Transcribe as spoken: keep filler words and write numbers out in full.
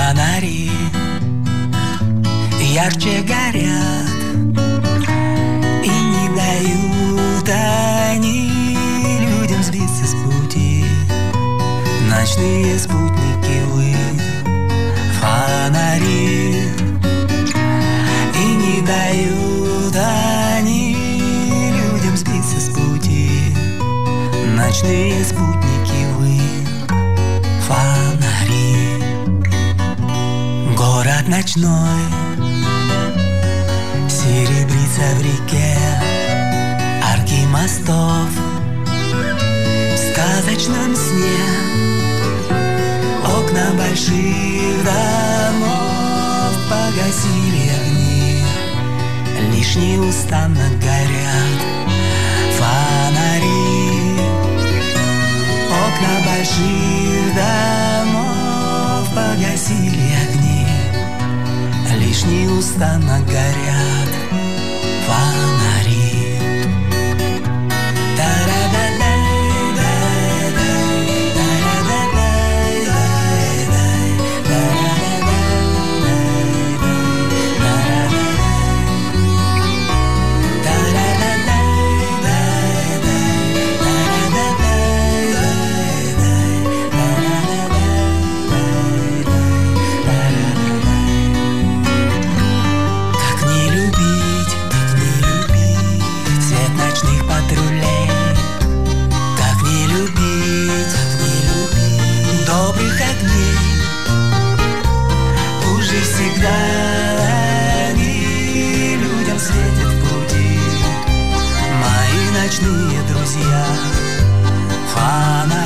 Фонари ярче горят, и не дают они людям сбиться с пути. Ночные спутники вы, фонари, и не дают они людям сбиться с пути. Ночные спутники вы, фонари. Город ночной серебрится в реке, арки мостов в сказочном сне. Окна больших домов погасили огни, лишь неустанно горят фонари. Окна больших домов погасили огни, лишь неустанно горят фонари. Ночные друзья, фонари.